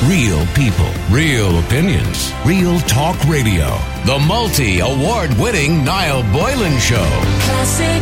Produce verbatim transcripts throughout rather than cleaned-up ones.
Real people, real opinions, Real Talk Radio. The multi-award-winning Niall Boylan Show. Classic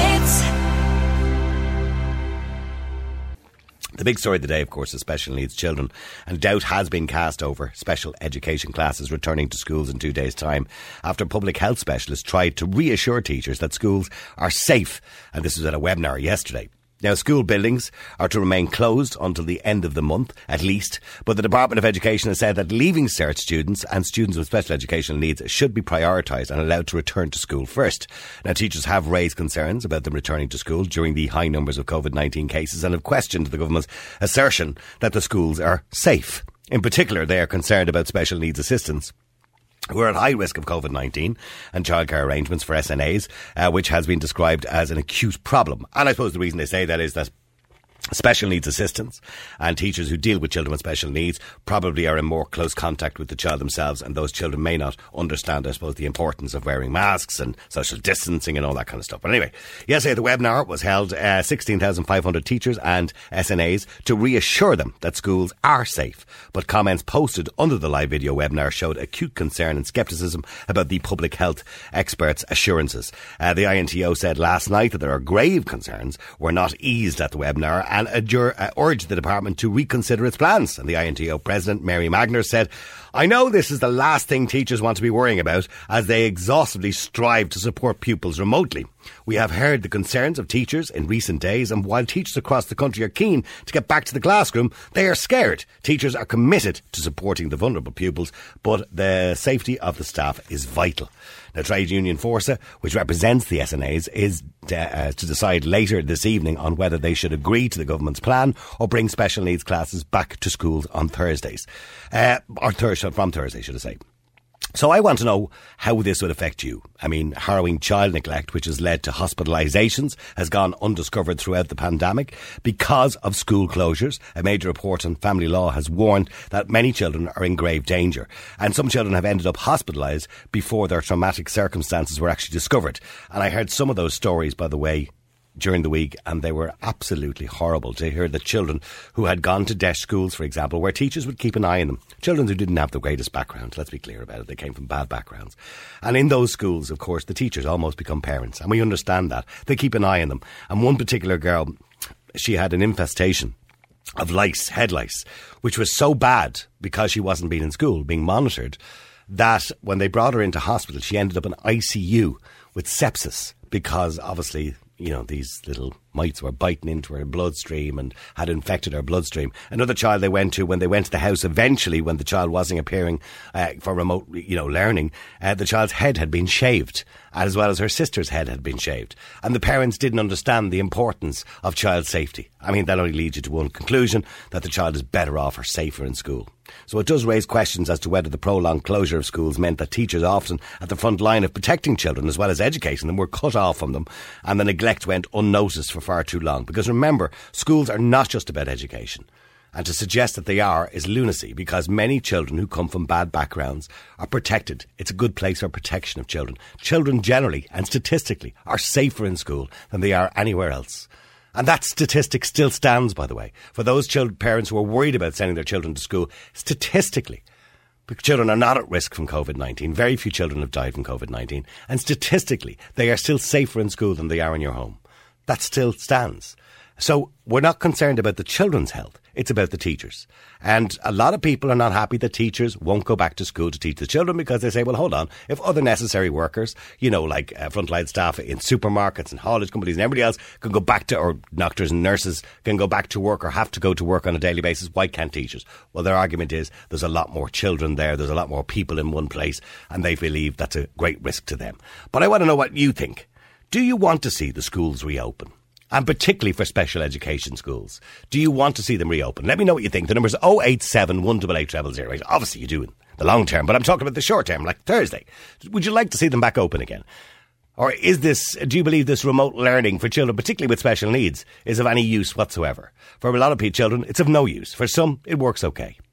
hits. The big story of the day, of course, is special needs children, and doubt has been cast over special education classes returning to schools in two days' time after public health specialists tried to reassure teachers that schools are safe, and this was at a webinar yesterday. Now, school buildings are to remain closed until the end of the month, at least, but the Department of Education has said that Leaving Cert students and students with special educational needs should be prioritised and allowed to return to school first. Now, teachers have raised concerns about them returning to school during the high numbers of COVID nineteen cases and have questioned the government's assertion that the schools are safe. In particular, they are concerned about special needs assistants who are at high risk of COVID nineteen and childcare arrangements for S N As, uh, which has been described as an acute problem. And I suppose the reason they say that is that special needs assistants and teachers who deal with children with special needs probably are in more close contact with the child themselves, and those children may not understand, I suppose, the importance of wearing masks and social distancing and all that kind of stuff. But anyway, yesterday the webinar was held, uh, sixteen thousand five hundred teachers and S N As to reassure them that schools are safe. But comments posted under the live video webinar showed acute concern and scepticism about the public health experts' assurances. Uh, the I N T O said last night that there are grave concerns were not eased at the webinar, and adjure, uh, urged the department to reconsider its plans. And the I N T O president, Mary Magner, said, "I know this is the last thing teachers want to be worrying about as they exhaustively strive to support pupils remotely. We have heard the concerns of teachers in recent days, and while teachers across the country are keen to get back to the classroom, they are scared. Teachers are committed to supporting the vulnerable pupils, but the safety of the staff is vital." Now, trade union Forza, which represents the S N As, is uh, to decide later this evening on whether they should agree to the government's plan or bring special needs classes back to schools on Thursdays. Uh, or Thursday, from Thursday, should I say. So I want to know how this would affect you. I mean, harrowing child neglect, which has led to hospitalisations, has gone undiscovered throughout the pandemic because of school closures. A major report on family law has warned that many children are in grave danger, and some children have ended up hospitalised before their traumatic circumstances were actually discovered. And I heard some of those stories, by the way, during the week, and they were absolutely horrible to hear the children who had gone to deaf schools, for example, where teachers would keep an eye on them. Children who didn't have the greatest background, let's be clear about it. They came from bad backgrounds. And in those schools, of course, the teachers almost become parents, and we understand that. They keep an eye on them. And one particular girl, she had an infestation of lice, head lice, which was so bad because she wasn't being in school, being monitored, that when they brought her into hospital, she ended up in I C U with sepsis because obviously, you know, these little mites were biting into her bloodstream and had infected her bloodstream. Another child they went to, when they went to the house eventually, when the child wasn't appearing uh, for remote, you know, learning, uh, the child's head had been shaved, as well as her sister's head had been shaved. And the parents didn't understand the importance of child safety. I mean, that only leads you to one conclusion, that the child is better off or safer in school. So it does raise questions as to whether the prolonged closure of schools meant that teachers, often at the front line of protecting children as well as educating them, were cut off from them, and the neglect went unnoticed for far too long. Because remember, schools are not just about education. And to suggest that they are is lunacy, because many children who come from bad backgrounds are protected. It's a good place for protection of children. Children generally and statistically are safer in school than they are anywhere else. And that statistic still stands, by the way. For those children, parents who are worried about sending their children to school, statistically, children are not at risk from COVID nineteen. Very few children have died from COVID nineteen. And statistically, they are still safer in school than they are in your home. That still stands. So we're not concerned about the children's health. It's about the teachers. And a lot of people are not happy that teachers won't go back to school to teach the children, because they say, well, hold on, if other necessary workers, you know, like uh, frontline staff in supermarkets and haulage companies and everybody else can go back to, or doctors and nurses can go back to work or have to go to work on a daily basis, why can't teachers? Well, their argument is there's a lot more children there, there's a lot more people in one place, and they believe that's a great risk to them. But I want to know what you think. Do you want to see the schools reopen? And particularly for special education schools. Do you want to see them reopen? Let me know what you think. The number is oh eight seven, one eight eight, zero zero zero. Obviously you do in the long term, but I'm talking about the short term, like Thursday. Would you like to see them back open again? Or is this, do you believe this remote learning for children, particularly with special needs, is of any use whatsoever? For a lot of children, it's of no use. For some, it works okay.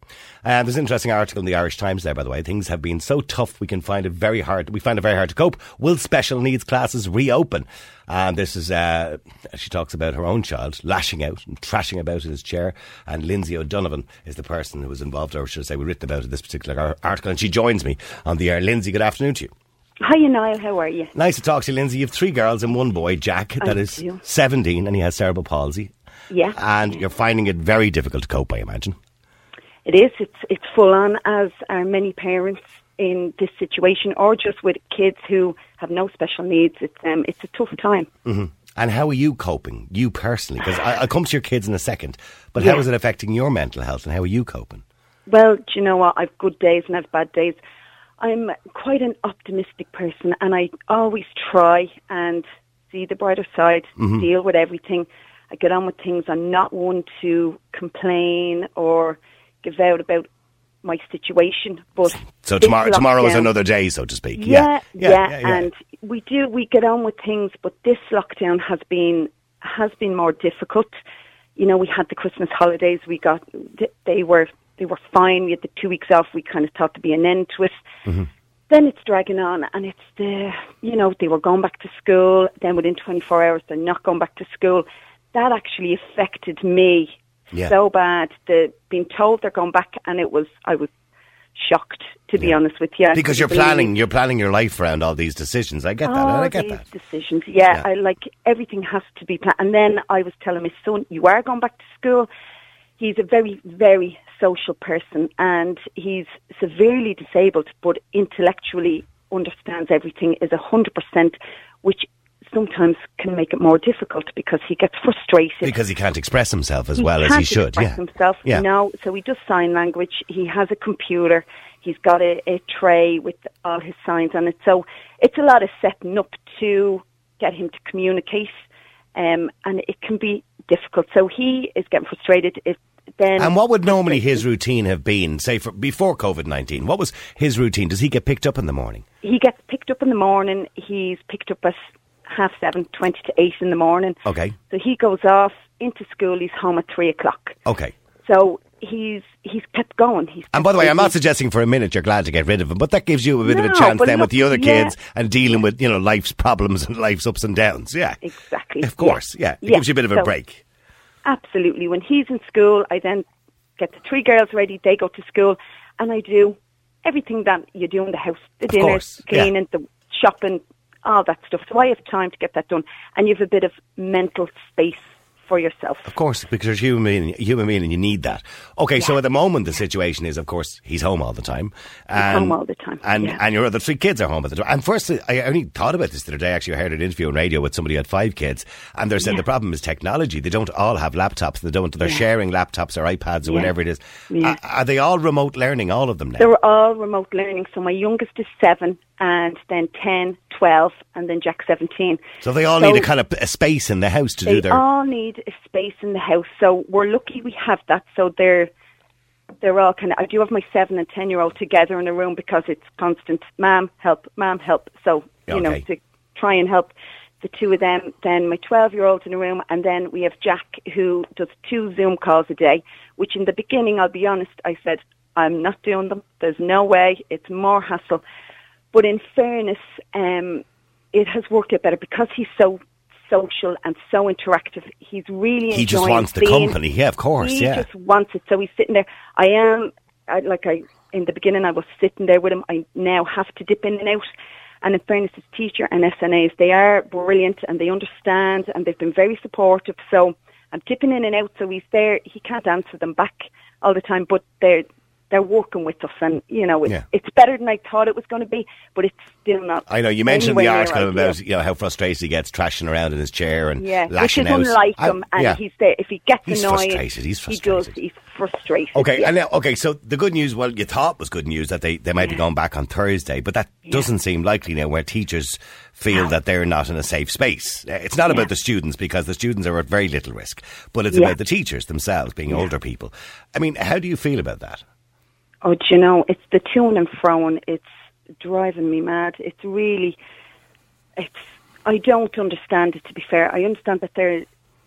Uh, there's an interesting article in the Irish Times there, by the way. Things have been so tough we can find it very hard. We find it very hard to cope. Will special needs classes reopen? And this is, uh, she talks about her own child lashing out and trashing about in his chair. And Lindsay O'Donovan is the person who was involved, or should I say, we written about in this particular article. And she joins me on the air. Lindsay, good afternoon to you. Hiya, Niall. How are you? Nice to talk to you, Lindsay. You have three girls and one boy, Jack, that I is do. seventeen, and he has cerebral palsy. Yeah. And you're finding it very difficult to cope, I imagine. It is. It's it's full on, as are many parents in this situation, or just with kids who have no special needs. It's um, it's a tough time. Mm-hmm. And how are you coping, you personally? Because I'll come to your kids in a second. But Yeah. how is it affecting your mental health, and how are you coping? Well, do you know what? I've good days and I've bad days. I'm quite an optimistic person, and I always try and see the brighter side, Mm-hmm. deal with everything. I get on with things. I'm not one to complain or give out about my situation. But So this tomorrow, tomorrow is lockdown- another day, so to speak. Yeah, yeah, yeah, yeah. and we do we get on with things, but this lockdown has been has been more difficult. You know, we had the Christmas holidays. We got they were they were fine. We had the two weeks off. We kind of thought to be an end to it. Mm-hmm. Then it's dragging on, and it's the you know they were going back to school. Then within twenty-four hours, they're not going back to school. That actually affected me Yeah. so bad. The being told they're going back, and it was I was shocked, to be Yeah. honest with you. Because you're Believe- planning, you're planning your life around all these decisions. I get that. all I get these that. decisions. Yeah, Yeah. I like everything has to be planned. And then I was telling my son, "You are going back to school." He's a very, very social person, and he's severely disabled, but intellectually understands everything. Is a hundred percent, which sometimes can make it more difficult because he gets frustrated. Because he can't express himself as He well as can't he should. express Yeah. himself, Yeah. no. So he does sign language. He has a computer. He's got a, a tray with all his signs on it. So it's a lot of setting up to get him to communicate, um, and it can be difficult. So he is getting frustrated. If then And what would normally his routine have been, say, for before COVID nineteen? What was his routine? Does he get picked up in the morning? He gets picked up in the morning. He's picked up at half seven, twenty to eight in the morning. Okay. So he goes off into school. He's home at three o'clock. Okay. So he's he's kept going. He's And by the way, I'm not he's- suggesting for a minute you're glad to get rid of him, but that gives you a bit of a No, chance but then with look, the other yeah. kids and dealing with, you know, life's problems and life's ups and downs. Yeah. Exactly. Of course, yeah. It Yeah. gives you a bit of a So, break. Absolutely. When he's in school, I then get the three girls ready. They go to school, and I do everything that you do in the house: the Of dinner, course, yeah. cleaning, the shopping, all that stuff. So I have time to get that done, and you have a bit of mental space for yourself. Of course, because you're a human being, human being and you need that. Okay, so at the moment the situation is, of course, he's home all the time. And, home all the time, And yeah. and your other three kids are home at the time. And first, I only thought about this the other day. Actually, I heard an interview on radio with somebody who had five kids, and they're saying Yeah. the problem is technology. They don't all have laptops. They don't. They're Yeah. sharing laptops or iPads or Yeah. whatever it is. Yeah. Are, are they all remote learning, all of them now? They're all remote learning. So my youngest is seven, and then ten, twelve, and then Jack seventeen. So they all So need a kind of a space in the house to They do their... all need a space in the house. So we're lucky we have that. So they're they're all kind of. I do have my seven and ten year old together in a room because it's constant. Ma'am, help! Ma'am, help! So you know Okay. to try and help the two of them. Then my twelve year old's in a room, and then we have Jack who does two Zoom calls a day. Which in the beginning, I'll be honest, I said I'm not doing them. There's no way. It's more hassle. But in fairness, um, it has worked out better because he's so social and so interactive. He's really He just enjoying wants the being- company. Yeah, of course, He yeah. just wants it. So he's sitting there. I am, I, like I, in the beginning I was sitting there with him. I now have to dip in and out. And in fairness, his teacher and S N As, they are brilliant and they understand and they've been very supportive. So I'm dipping in and out. So he's there. He can't answer them back all the time, but they're they're working with us, and you know it's, Yeah. it's better than I thought it was going to be, but it's still not. I know, you mentioned anywhere the near article ideal. about, you know, how frustrated he gets trashing around in his chair and Yeah, which lashing is out. unlike I- him, and yeah. he's there. If he gets He's annoyed, frustrated, he's he does. frustrated. He's frustrated. Okay, yeah. and now, okay, so the good news, well, you thought was good news that they, they might be Yeah. going back on Thursday, but that doesn't seem likely now, where teachers feel No. that they're not in a safe space. Uh, It's not Yeah. about the students, because the students are at very little risk, but it's Yeah. about the teachers themselves, being Yeah. older people. I mean, how do you feel about that? Oh, do you know, it's the to and fro, it's driving me mad. It's really, it's, I don't understand it, to be fair. I understand that they're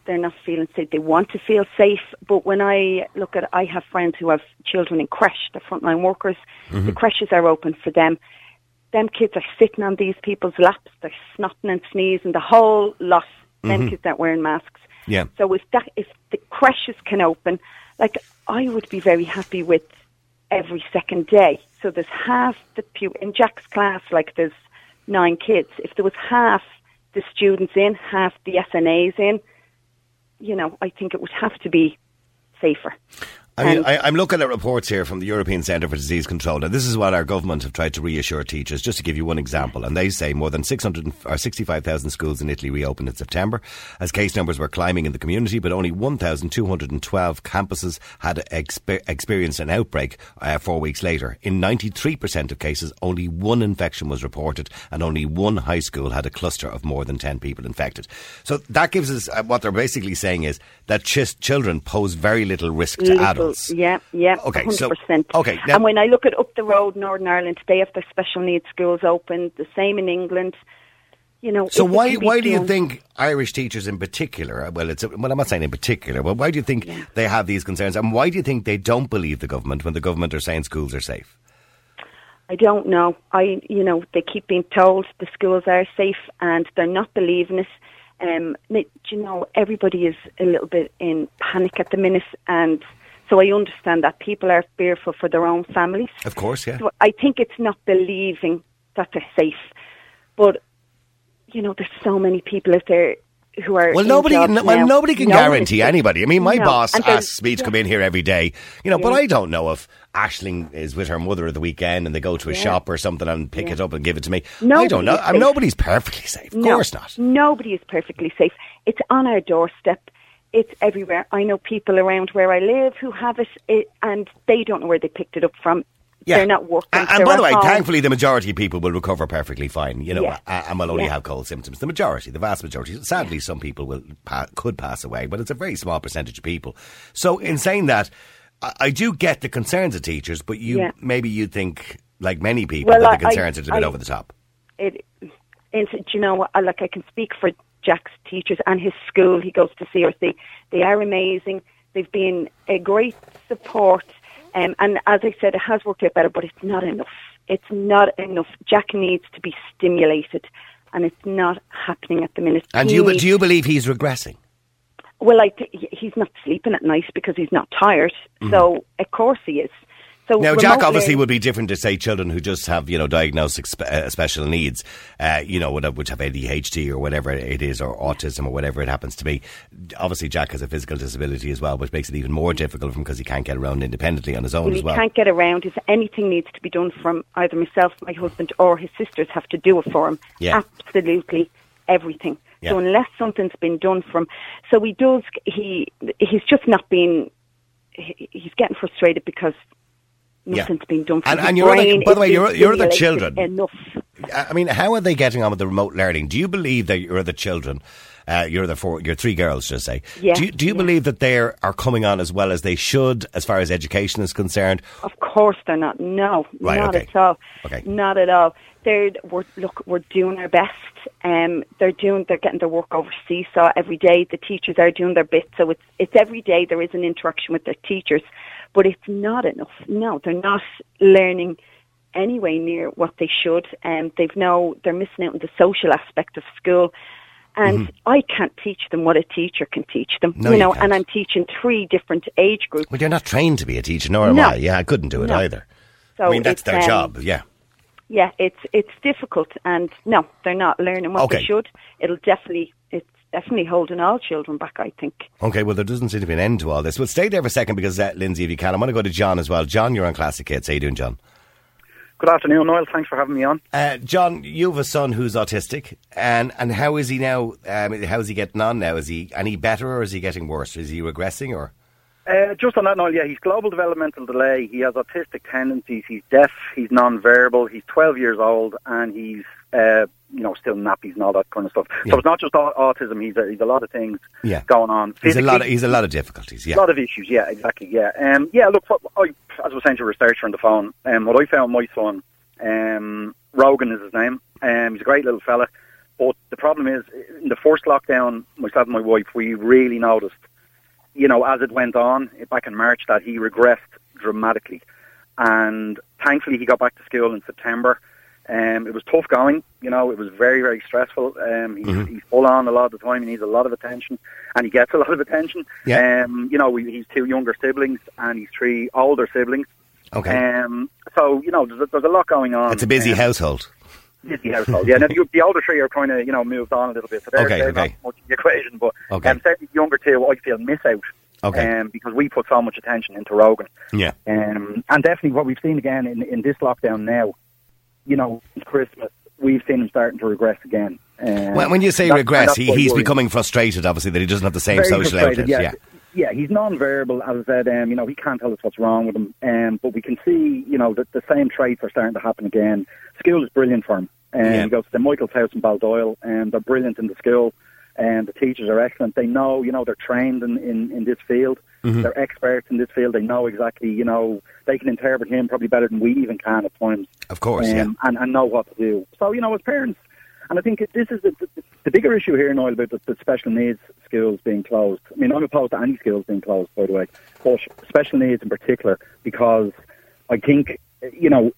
they're not feeling safe. They want to feel safe. But when I look at, I have friends who have children in creche, the frontline workers. Mm-hmm. The creches are open for them. Them kids are sitting on these people's laps. They're snotting and sneezing. The whole lot. Them mm-hmm. kids aren't wearing masks. Yeah. So if that, if the creches can open, like I would be very happy with every second day. So there's half the pew in Jack's class. Like there's nine kids. If there was half the students in, half the S N As in, you know, I think it would have to be safer. I mean, I, I'm looking at reports here from the European Centre for Disease Control. Now, this is what our government have tried to reassure teachers, just to give you one example. And they say more than six hundred or sixty-five thousand schools in Italy reopened in September as case numbers were climbing in the community, but only one thousand two hundred twelve campuses had exper- experienced an outbreak uh, four weeks later. In ninety-three percent of cases, only one infection was reported and only one high school had a cluster of more than ten people infected. So that gives us, uh, what they're basically saying is that ch- children pose very little risk to little. adults. Yeah, yeah, okay, one hundred percent. So, okay, now, and when I look at up the road, Northern Ireland, they have their special needs schools open. The same in England. You know. So why why do you think Irish teachers in particular? Well, it's well, I'm not saying in particular, but why do you think yeah. they have these concerns, and why do you think they don't believe the government when the government are saying schools are safe? I don't know. I, you know, they keep being told the schools are safe, and they're not believing it. Um, you know, everybody is a little bit in panic at the minute, and so I understand that people are fearful for their own families. Of course, yeah. So I think it's not believing that they're safe. But, you know, there's so many people out there who are well, nobody, no, well, nobody can no guarantee anybody. I mean, my no. boss and asks me to yeah. come in here every day, you know, yeah. but I don't know if Aisling is with her mother at the weekend and they go to a yeah. shop or something and pick yeah. it up and give it to me. Nobody I don't know. I mean, nobody's perfectly safe. Of no, course not. Nobody is perfectly safe. It's on our doorstep. It's everywhere. I know people around where I live who have it, it and they don't know where they picked it up from. Yeah. They're not working. And, and by the way, home. thankfully, the majority of people will recover perfectly fine, you know, yeah. and will only yeah. have cold symptoms. The majority, the vast majority. Sadly, yeah. some people will pa- could pass away, but it's a very small percentage of people. So, in saying that, I, I do get the concerns of teachers, but you yeah. maybe you think, like many people, well, that I, the concerns I, are a bit I, over the top. It, it, do you know what? Like I can speak for Jack's teachers and his school. He goes to C R C. They are amazing. They've been a great support. Um, and as I said, it has worked out better, but it's not enough. It's not enough. Jack needs to be stimulated, and it's not happening at the minute. And do you, do you believe he's regressing? Well, I th- he's not sleeping at night because he's not tired. Mm-hmm. So, of course he is. So now, Jack obviously would be different to, say, children who just have, you know, diagnosed expe- uh, special needs, uh, you know, which have A D H D or whatever it is, or autism or whatever it happens to be. Obviously, Jack has a physical disability as well, which makes it even more difficult for him because he can't get around independently on his own well, as well. He can't get around. If anything needs to be done from either myself, my husband, or his sisters have to do it for him. Yeah. Absolutely everything. Yeah. So unless something's been done for him. So he does, he, he's just not being, he, he's getting frustrated because nothing's yeah. been done for and, his and your brain. other, by the way, your, your other stimulated children, enough. I mean, how are they getting on with the remote learning? Do you believe that your other children, uh, your other four, your three girls, just say, yeah, do you, do you yeah. believe that they are coming on as well as they should, as far as education is concerned? Of course they're not. No, right, not okay. at all. Okay. Not at all. They're we're, look, we're doing our best. Um, they're doing, they're getting their work over Seesaw every day. The teachers are doing their bit, so it's it's every day there is an interaction with their teachers, but it's not enough. No, they're not learning anyway near what they should. Um, they've no, they're missing out on the social aspect of school. And mm-hmm. I can't teach them what a teacher can teach them, no, you know. You and I'm teaching three different age groups. Well, you're not trained to be a teacher, nor am no. I. Yeah, I couldn't do it no. either. So I mean, that's their um, job. Yeah. Yeah, it's it's difficult, and no, they're not learning what okay. they should. It'll definitely, it's definitely holding all children back, I think. Okay, well, there doesn't seem to be an end to all this. We'll stay there for a second because, uh, Lindsay, if you can, I want to go to John as well. John, you're on Classic Hits. How you doing, John? Good afternoon, Noel. Thanks for having me on. Uh, John, you have a son who's autistic, and, and how is he now? Um, how is he getting on now? Is he any better, or is he getting worse? Is he regressing, or...? Uh, just on that, Noel, yeah, he's global developmental delay. He has autistic tendencies. He's deaf. He's non-verbal. He's twelve years old, and he's, uh, you know, still nappies and all that kind of stuff. Yeah. So it's not just au- autism. He's a, he's a lot of things yeah. going on. He's a lot. Of, he's a lot of difficulties. Yeah, a lot of issues. Yeah, exactly. Yeah, um, yeah. Look, what, I, as I was saying to a researcher on the phone, um, what I found my son, um, Rogan is his name. Um, he's a great little fella. But the problem is, in the first lockdown, myself and my wife, we really noticed, you know, as it went on, back in March, that he regressed dramatically. And thankfully, he got back to school in September. Um, it was tough going, you know, it was very, very stressful. Um, he's, mm-hmm. he's full on a lot of the time, he needs a lot of attention, and he gets a lot of attention. Yeah. Um, you know, we, he's two younger siblings, and he's three older siblings. Okay. Um, so, you know, there's a, there's a lot going on. It's a busy um, household. Busy household, yeah. Now, the, the older three are kind of, you know, moved on a little bit, so they're, okay, they're okay. not much in the equation, but okay. um, certainly the younger two, I feel, miss out. Okay. Um, because we put so much attention into Rogan. Yeah. Um, and definitely what we've seen again in, in this lockdown now, you know, it's Christmas, we've seen him starting to regress again. Um, well, when you say regress, he, he's worried. becoming frustrated, obviously, that he doesn't have the same Very social outlets. Yeah. yeah. Yeah, he's non-verbal, as I said. Um, you know, he can't tell us what's wrong with him. Um, but we can see, you know, that the same traits are starting to happen again. School is brilliant for him. Um, yeah. He goes to the Michael's house in Baldoyle, and they're brilliant in the school. And the teachers are excellent. They know, you know, they're trained in, in, in this field. Mm-hmm. They're experts in this field. They know exactly, you know, they can interpret him probably better than we even can at times. Of course, um, yeah. And, and know what to do. So, you know, as parents, and I think this is the, the, the bigger issue here, Noel, about the, the special needs schools being closed. I mean, I'm opposed to any schools being closed, by the way, but special needs in particular, because I think, you know,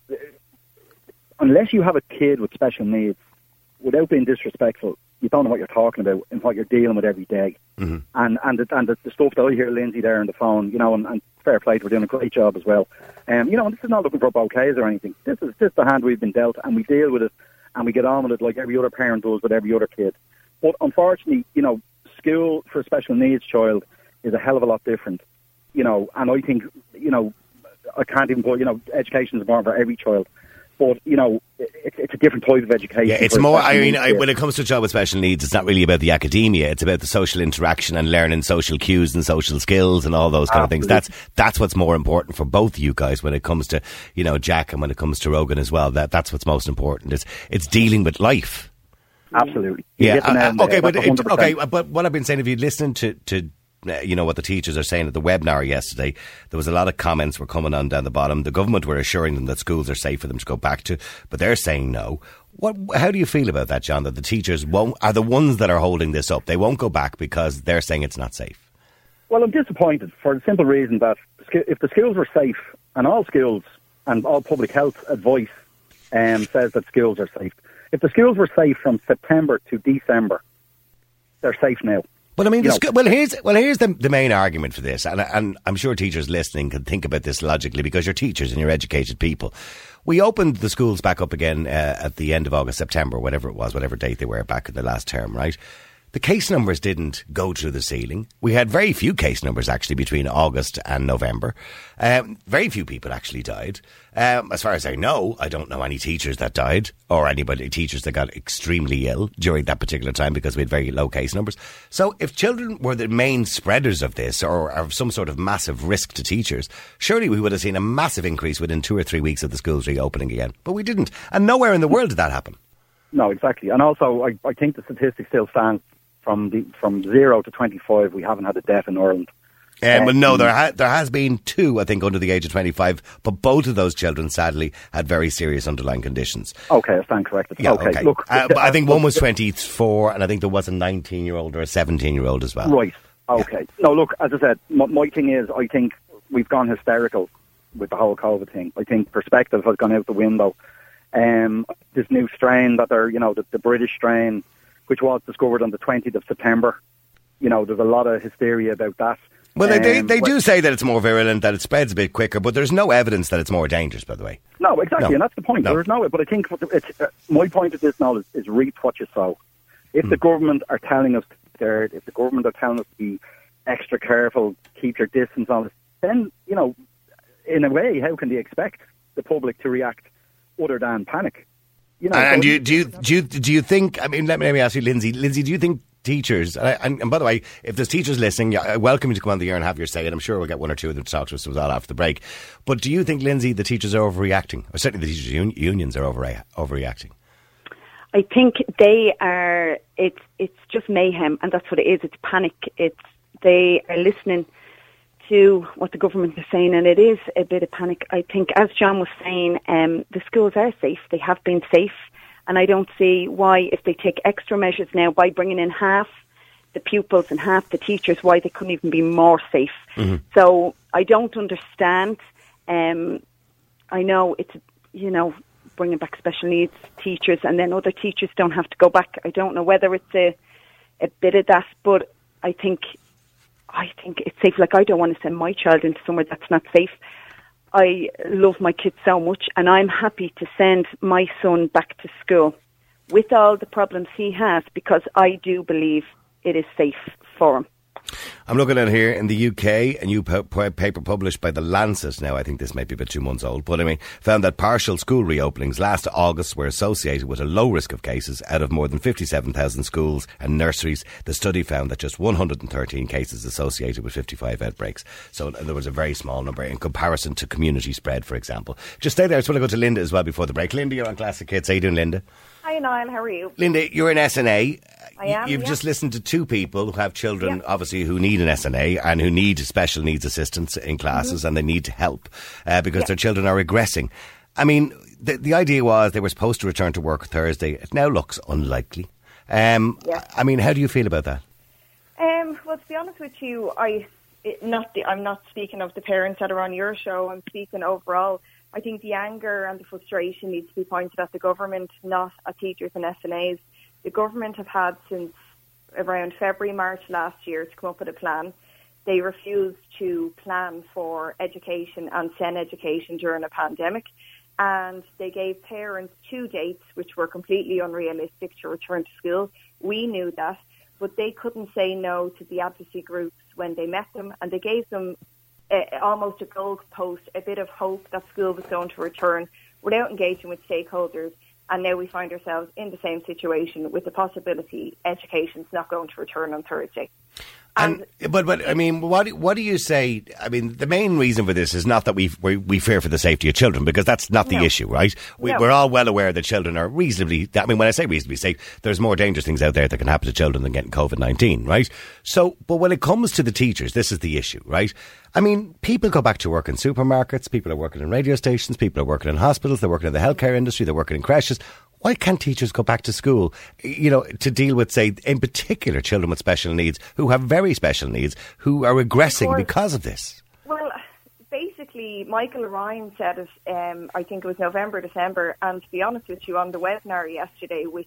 unless you have a kid with special needs, without being disrespectful, you don't know what you're talking about and what you're dealing with every day. Mm-hmm. And and the, and the, the stuff that I hear Lindsay there on the phone, you know, and, and fair play, we're doing a great job as well. Um, you know, this is not looking for bouquets or anything. This is just the hand we've been dealt, and we deal with it, and we get on with it like every other parent does with every other kid. But unfortunately, you know, school for a special needs child is a hell of a lot different. You know, and I think, you know, I can't even put, you know, education is important for every child. But, you know, it, it's a different type of education. Yeah, it's more, I mean, I, when it comes to a child with special needs, it's not really about the academia. It's about the social interaction and learning social cues and social skills and all those kind Absolutely. of things. That's that's what's more important for both you guys when it comes to, you know, Jack, and when it comes to Rogan as well. That That's what's most important. It's, it's dealing with life. Absolutely. Yeah, uh, okay, but, it, okay, but what I've been saying, if you listen to... to you know, what the teachers are saying at the webinar yesterday, there was a lot of comments were coming on down the bottom. The government were assuring them that schools are safe for them to go back to, but they're saying no. What? How do you feel about that, John, that the teachers won't, are the ones that are holding this up? They won't go back because they're saying it's not safe. Well, I'm disappointed for the simple reason that if the schools were safe, and all schools and all public health advice um, says that schools are safe, if the schools were safe from September to December, they're safe now. Well, I mean, the sc- well, here's well, here's the the main argument for this, and, and I'm sure teachers listening can think about this logically because you're teachers and you're educated people. We opened the schools back up again uh, at the end of August, September, whatever it was, whatever date they were back in the last term, right? The case numbers didn't go through the ceiling. We had very few case numbers actually between August and November. Um, very few people actually died. Um, as far as I know, I don't know any teachers that died or anybody, teachers that got extremely ill during that particular time because we had very low case numbers. So if children were the main spreaders of this or of some sort of massive risk to teachers, surely we would have seen a massive increase within two or three weeks of the schools reopening again. But we didn't. And nowhere in the world did that happen. No, exactly. And also, I, I think the statistic still stands. From the from zero to twenty-five, we haven't had a death in Ireland. Um, but no, there ha- there has been two, I think, under the age of twenty-five, but both of those children, sadly, had very serious underlying conditions. Okay, I stand corrected. Yeah, okay, okay. Look, uh, but I think one was twenty-four, and I think there was a nineteen-year-old or a seventeen-year-old as well. Right. Okay. Yeah. No, look, as I said, my, my thing is, I think we've gone hysterical with the whole COVID thing. I think perspective has gone out the window. Um, this new strain that they're, you know, the, the British strain, which was discovered on the twentieth of September. You know, there's a lot of hysteria about that. Well, they, they, they um, do say that it's more virulent, that it spreads a bit quicker, but there's no evidence that it's more dangerous, by the way. No, exactly, no. And that's the point. No. There's no, but I think it's, uh, my point of this now is, is reap what you sow. If mm. the government are telling us to be scared, if the government are telling us to be extra careful, keep your distance on it, then, you know, in a way, how can they expect the public to react other than panic? You know, and so do you, do you do you do you think? I mean, let me, let me ask you, Lindsay. Lindsay, do you think teachers? And, I, and, and by the way, if there's teachers listening, I welcome you to come on the air and have your say. And I'm sure we'll get one or two of them to talk to us as well after the break. But do you think, Lindsay, the teachers are overreacting, or certainly the teachers' un- unions are over, overreacting? I think they are. It's it's just mayhem, and that's what it is. It's panic. It's they are listening to what the government is saying, and it is a bit of panic. I think, as John was saying, um, the schools are safe. They have been safe, And I don't see why, if they take extra measures now by bringing in half the pupils and half the teachers, why they couldn't even be more safe. Mm-hmm. So I don't understand. Um, I know it's, you know, bringing back special needs teachers, and then other teachers don't have to go back. I don't know whether it's a, a bit of that, but I think I think it's safe. Like, I don't want to send my child into somewhere that's not safe. I love my kids so much, and I'm happy to send my son back to school with all the problems he has, because I do believe it is safe for him. I'm looking at here in the U K, a new p- p- paper published by The Lancet. Now, I think this might be about two months old, but I mean, found that partial school reopenings last August were associated with a low risk of cases out of more than fifty-seven thousand schools and nurseries. The study found that just one hundred thirteen cases associated with fifty-five outbreaks. So there was a very small number in comparison to community spread, for example. Just stay there. I just want to go to Linda as well before the break. Linda, you're on Classic Hits. How you doing, Linda? Hi, Niall. How are you? Linda, you're in S N A. I am, You've yeah. just listened to two people who have children, yeah. obviously, who need an S N A and who need special needs assistance in classes, mm-hmm. and they need help uh, because yeah. their children are regressing. I mean, the, the idea was they were supposed to return to work Thursday. It now looks unlikely. Um, yeah. I mean, how do you feel about that? Um, well, to be honest with you, I it, not the, I'm not speaking of the parents that are on your show. I'm speaking overall. I think the anger and the frustration needs to be pointed at the government, not at teachers and S N As. The government have had since around February, March last year to come up with a plan. They refused to plan for education and send education during a pandemic. And they gave parents two dates, which were completely unrealistic, to return to school. We knew that, but they couldn't say no to the advocacy groups when they met them, and they gave them uh, almost a goalpost, a bit of hope that school was going to return without engaging with stakeholders. And now we find ourselves in the same situation with the possibility education's not going to return on Thursday. And, and but but I mean, what what do you say? I mean, the main reason for this is not that we we, we fear for the safety of children, because that's not the no. issue, right? We, no. We're all well aware that children are reasonably. I mean, when I say reasonably safe, there's more dangerous things out there that can happen to children than getting COVID nineteen, right? So, but when it comes to the teachers, this is the issue, right? I mean, people go back to work in supermarkets. People are working in radio stations. People are working in hospitals. They're working in the healthcare industry. They're working in creches. Why can't teachers go back to school, you know, to deal with, say, in particular, children with special needs who have very special needs, who are regressing because of this? Well, basically, Michael Ryan said it, um, I think it was November, December, and to be honest with you, on the webinar yesterday, which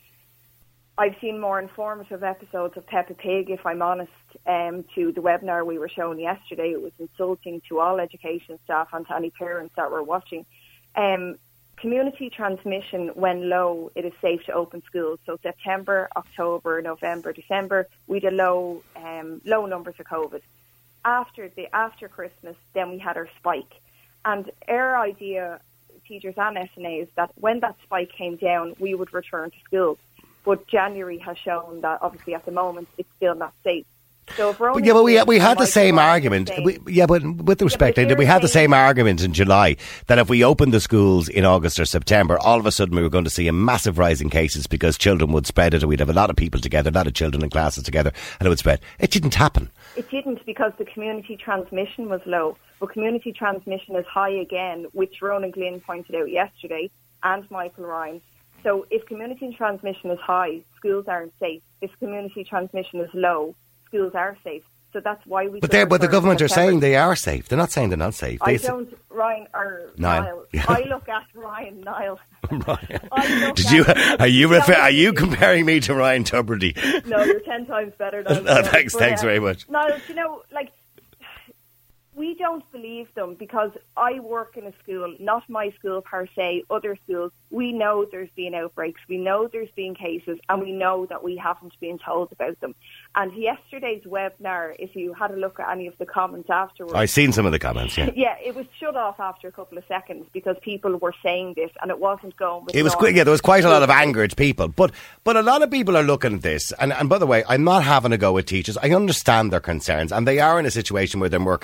I've seen more informative episodes of Peppa Pig, if I'm honest, um, to the webinar we were shown yesterday. It was insulting to all education staff and to any parents that were watching. Um, Community transmission, when low, it is safe to open schools. So September, October, November, December, we had a low, um, low numbers of COVID. After the after Christmas, then we had our spike, and our idea, teachers and S N As, that when that spike came down, we would return to schools. But January has shown that obviously at the moment it's still not safe. So if but yeah, but we we had the same argument. We, yeah, but with respect, yeah, but we had the same argument in July that if we opened the schools in August or September, all of a sudden we were going to see a massive rise in cases because children would spread it, and we'd have a lot of people together, a lot of children in classes together, and it would spread. It didn't happen. It didn't, because the community transmission was low. But community transmission is high again, which Ronan Glynn pointed out yesterday, and Michael Ryan. So if community transmission is high, schools aren't safe. If community transmission is low, schools are safe. So that's why we... But, but the government are saying they are safe. They're not saying they're not safe. They I don't... Ryan or Niall. Niall. Yeah. I look at Ryan, Niall. Ryan. I look Did at you, him. are you refer, are you comparing me to Ryan Tubridy? No, you're ten times better than no, thanks, but, thanks uh, very much. Niall, you know, like... We don't believe them, because I work in a school, not my school per se, other schools. We know there's been outbreaks, we know there's been cases, and we know that we haven't been told about them. And yesterday's webinar, if you had a look at any of the comments afterwards... I've seen some of the comments, yeah. Yeah, it was shut off after a couple of seconds because people were saying this and it wasn't going with... It was quick, yeah, there was quite a lot of anger at people. But but a lot of people are looking at this, and, and by the way, I'm not having a go at teachers. I understand their concerns, and they are in a situation where they're working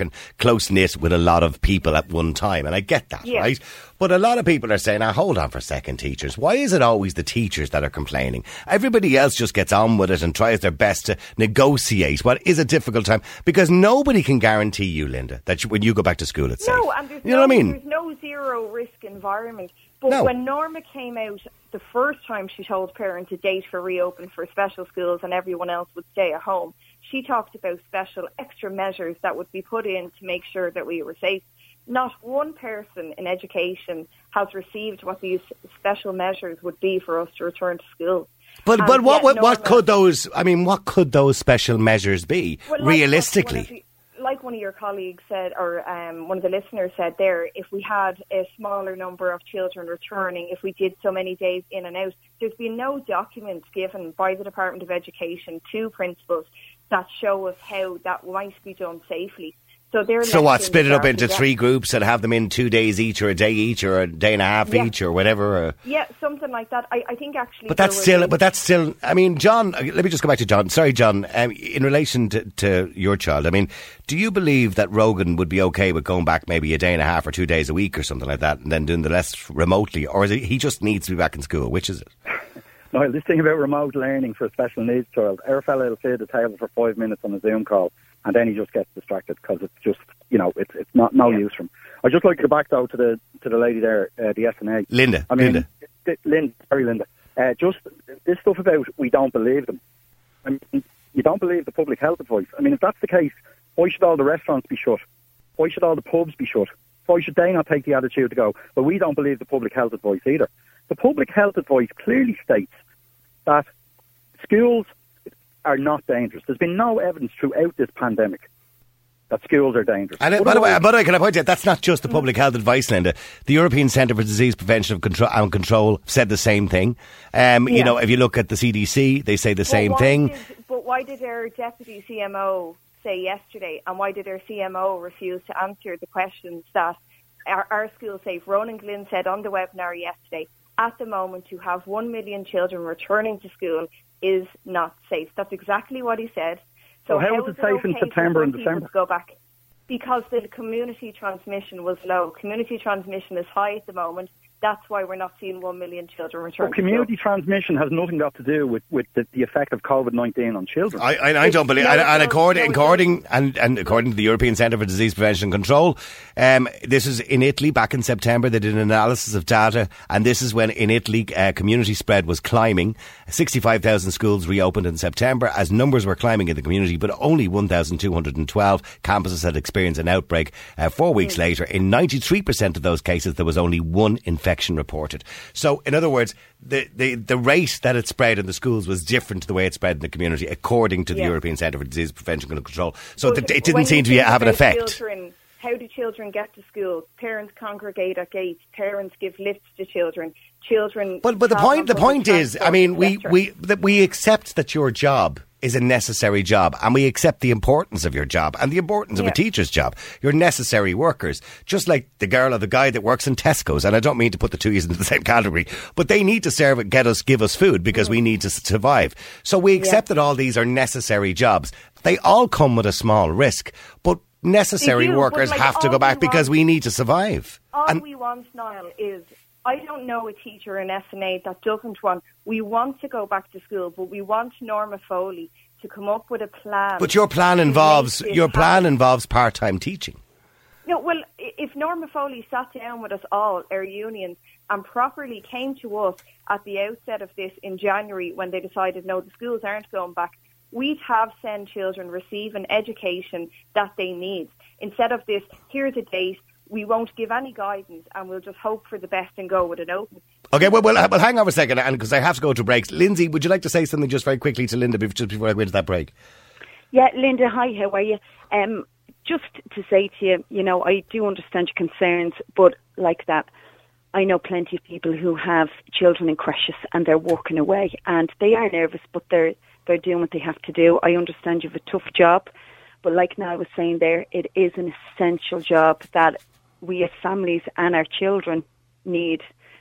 close-knit with a lot of people at one time, and I get that, Yeah. right? But a lot of people are saying, now, hold on for a second, teachers. Why is it always the teachers that are complaining? Everybody else just gets on with it and tries their best to negotiate what is a difficult time, because nobody can guarantee you, Linda, that you, when you go back to school, it's No, safe. and there's you no, know what I mean? there's no zero-risk environment. But No. when Norma came out the first time, she told parents a date for reopen for special schools and everyone else would stay at home. She talked about special extra measures that would be put in to make sure that we were safe. Not one person in education has received what these special measures would be for us to return to school. But And but what yet what, what Norma- could those? I mean, what could those special measures be Well, like realistically? what one of the- Like one of your colleagues said, or um, one of the listeners said there, if we had a smaller number of children returning, if we did so many days in and out, there's been no documents given by the Department of Education to principals that show us how that might be done safely. So they're So left what? in Split the it up dark into again. three groups and have them in two days each, or a day each, or a day and a half Yeah. each, or whatever. Or... Yeah, something like that. I, I think actually. But that's there still. was- But that's still. I mean, John. Let me just go back to John. Sorry, John. Um, in relation to, to your child, I mean, do you believe that Rogan would be okay with going back maybe a day and a half or two days a week or something like that, and then doing the rest remotely, or is it, he just needs to be back in school? Which is it? No, this thing about remote learning for a special needs child, our fella will sit at the table for five minutes on a Zoom call, and then he just gets distracted because it's just, you know, it's it's not no Yeah. use for him. I'd just like to go back though to the to the lady there, uh, the S N A. Linda. I mean, Linda. th- Linda, sorry, Linda. Uh, just this stuff about we don't believe them. I mean, you don't believe the public health advice. I mean, if that's the case, why should all the restaurants be shut? Why should all the pubs be shut? Why should they not take the attitude to go, well, we don't believe the public health advice either? The public health advice clearly states that schools are not dangerous. There's been no evidence throughout this pandemic that schools are dangerous. And uh, by the way, by the way, can I point out that's not just the public health advice, Linda. The European Centre for Disease Prevention and Control, and Control said the same thing. Um, You Yeah. know, if you look at the C D C, they say the But same why thing. Did, but why did our deputy C M O say yesterday, and why did our C M O refuse to answer the questions that our, our school safe? Ronan Glynn said on the webinar yesterday, at the moment to have one million children returning to school is not safe. That's exactly what he said. So Well, how how was is it safe in okay for September and some people December? to go back? Because the community transmission was low. Community transmission is high at the moment. That's why we're not seeing one million children return Well, to school. community transmission has nothing got to do with, with the, the effect of COVID nineteen on children. I, I, I don't believe, no, and, and no, according, no, it according, and, and according to the European Centre for Disease Prevention and Control, um, this is in Italy back in September. They did an analysis of data, and this is when in Italy uh, community spread was climbing. sixty-five thousand schools reopened in September as numbers were climbing in the community, but only one thousand two hundred twelve campuses had experienced an outbreak. Uh, four weeks later, in ninety-three percent of those cases, there was only one infection reported. So, in other words, the, the, the rate that it spread in the schools was different to the way it spread in the community, according to the Yeah. European Centre for Disease Prevention and Control. So But th- it didn't when seem you to be, think have an about effect. Children, how do children get to school? Parents congregate at gates. Parents give lifts to children. Children. But but the travel point the on public point is, I transport, mean, we et cetera. we that we accept that your job is a necessary job, and we accept the importance of your job and the importance of a Yeah. teacher's job. You're necessary workers, just like the girl or the guy that works in Tesco's. And I don't mean to put the two of you into the same category, but they need to serve it, get us, give us food because we need to s- survive. So we accept that all these are necessary jobs. They all come with a small risk, but necessary do, but workers like have to all go back we because want- we need to survive. All And we want, Niall, is I don't know a teacher in S N A that doesn't want. We want to go back to school, but we want Norma Foley to come up with a plan. but your plan to involves make this your plan happen. involves part-time teaching. No, well, i- if Norma Foley sat down with us all, our unions, and properly came to us at the outset of this in January when they decided, no, the schools aren't going back, we'd have send children receive an education that they need. Instead of this, here's a date, we won't give any guidance and we'll just hope for the best and go with it open. Okay, well, well, well hang on a second, and because I have to go to breaks. Lindsay, would you like to say something just very quickly to Linda bef- just before I go into that break? Yeah, Linda, hi, how are you? Um, just to say to you, you know, I do understand your concerns, but like that, I know plenty of people who have children in creches and they're walking away and they are nervous, but they're they're doing what they have to do. I understand you have a tough job, but like Niall was saying there, it is an essential job that we as families and our children need,